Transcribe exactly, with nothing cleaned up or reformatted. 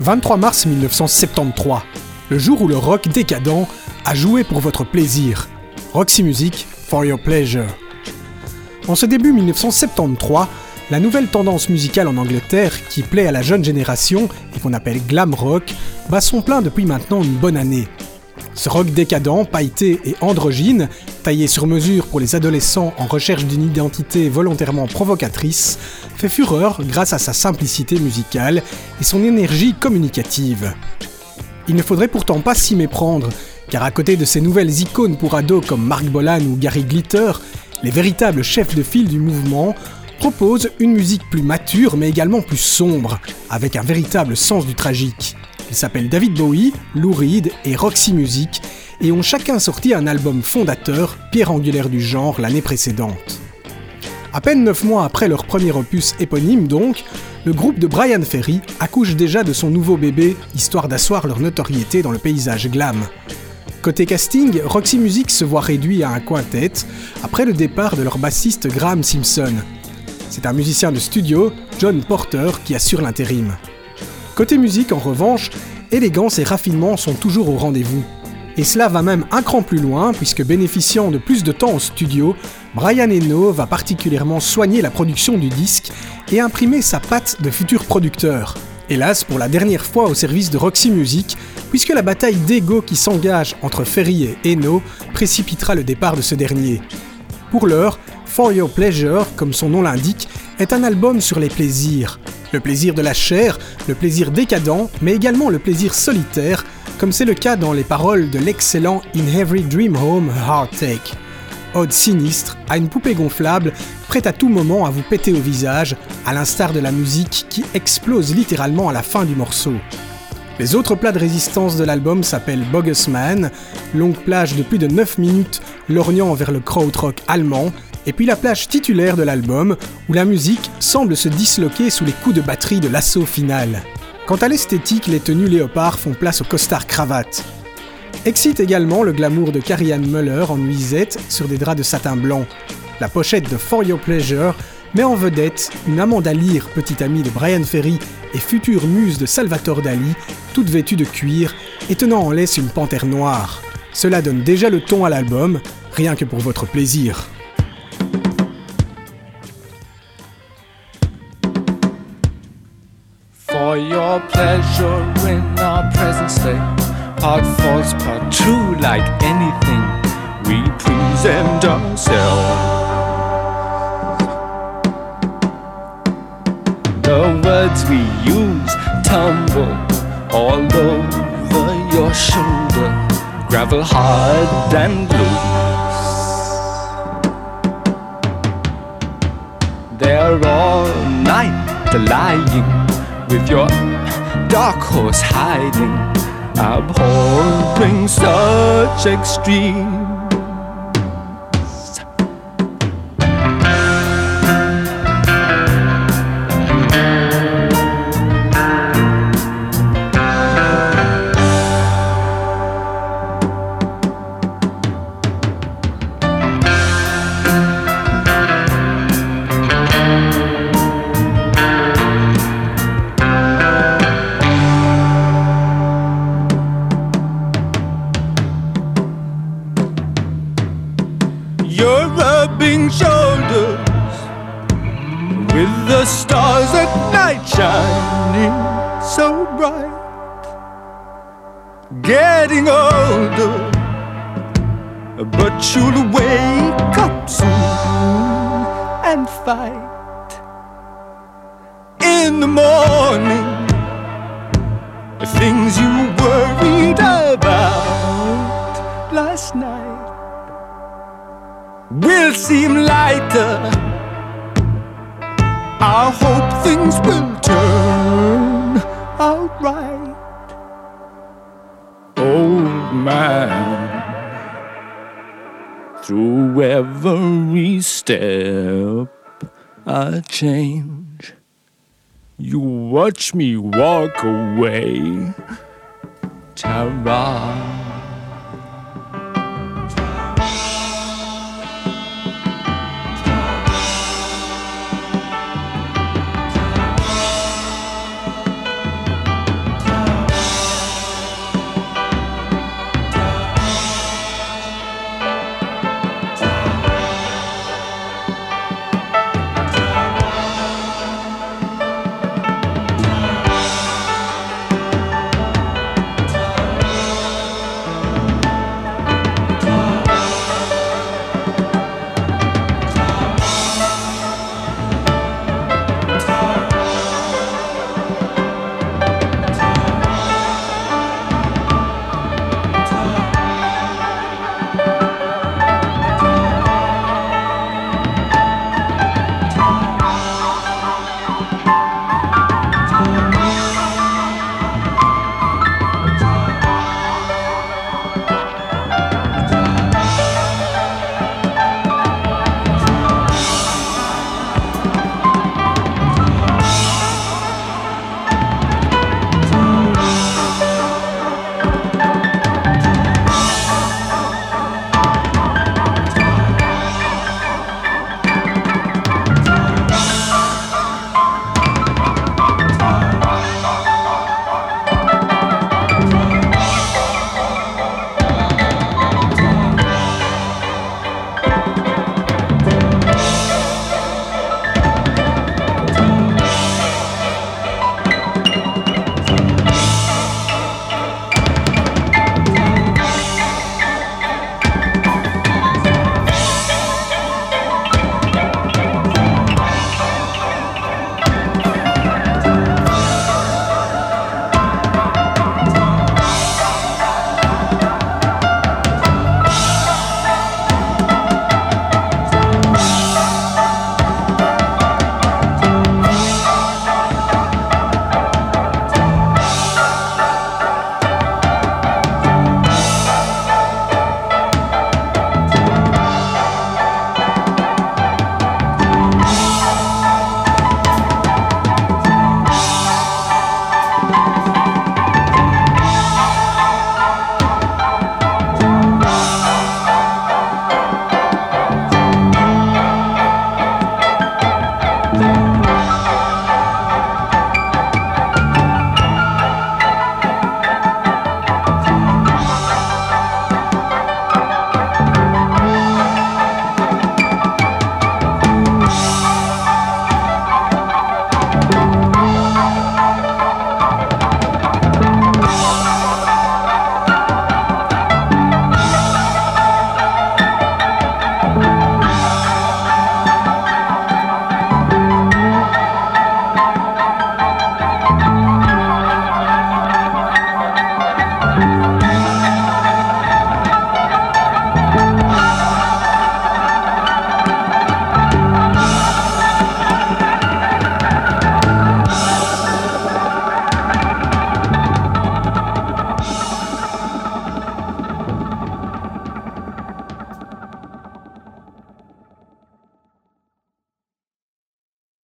vingt-trois mars mille neuf cent soixante-treize, le jour où le rock décadent a joué pour votre plaisir. Roxy Music, for your pleasure. En ce début mille neuf cent soixante-treize, la nouvelle tendance musicale en Angleterre, qui plaît à la jeune génération et qu'on appelle glam rock, bat son plein depuis maintenant une bonne année. Ce rock décadent, pailleté et androgyne, taillé sur mesure pour les adolescents en recherche d'une identité volontairement provocatrice, fait fureur grâce à sa simplicité musicale et son énergie communicative. Il ne faudrait pourtant pas s'y méprendre, car à côté de ces nouvelles icônes pour ados comme Mark Bolan ou Gary Glitter, les véritables chefs de file du mouvement proposent une musique plus mature mais également plus sombre, avec un véritable sens du tragique. Ils s'appellent David Bowie, Lou Reed et Roxy Music et ont chacun sorti un album fondateur, pierre angulaire du genre, l'année précédente. À peine neuf mois après leur premier opus éponyme donc, le groupe de Bryan Ferry accouche déjà de son nouveau bébé, histoire d'asseoir leur notoriété dans le paysage glam. Côté casting, Roxy Music se voit réduit à un quintet après le départ de leur bassiste Graham Simpson. C'est un musicien de studio, John Porter, qui assure l'intérim. Côté musique, en revanche, élégance et raffinement sont toujours au rendez-vous. Et cela va même un cran plus loin, puisque bénéficiant de plus de temps au studio, Brian Eno va particulièrement soigner la production du disque et imprimer sa patte de futur producteur. Hélas, pour la dernière fois au service de Roxy Music, puisque la bataille d'ego qui s'engage entre Ferry et Eno précipitera le départ de ce dernier. Pour l'heure, For Your Pleasure, comme son nom l'indique, est un album sur les plaisirs. Le plaisir de la chair, le plaisir décadent, mais également le plaisir solitaire, comme c'est le cas dans les paroles de l'excellent In Every Dream Home a Heartache. Ode sinistre à une poupée gonflable, prête à tout moment à vous péter au visage, à l'instar de la musique qui explose littéralement à la fin du morceau. Les autres plats de résistance de l'album s'appellent Bogus Man, longue plage de plus de neuf minutes lorgnant vers le krautrock allemand, et puis la plage titulaire de l'album, où la musique semble se disloquer sous les coups de batterie de l'assaut final. Quant à l'esthétique, les tenues léopards font place au costard cravate. Excite également le glamour de Carrie-Anne Muller en nuisette sur des draps de satin blanc. La pochette de For Your Pleasure met en vedette une Amanda Lear, petite amie de Bryan Ferry et future muse de Salvatore Dali, toute vêtue de cuir et tenant en laisse une panthère noire. Cela donne déjà le ton à l'album, rien que pour votre plaisir. For your pleasure in our present state, part false, part true, like anything, we present ourselves. The words we use tumble all over your shoulder, gravel hard and loose. They're all night lying, with your dark horse hiding, abhorring such extreme. Getting older, but you'll wake up soon and fight. In the morning, the things you worried about last night will seem lighter. I hope things will turn out right. Old man, through every step I change, you watch me walk away, Tara. Thank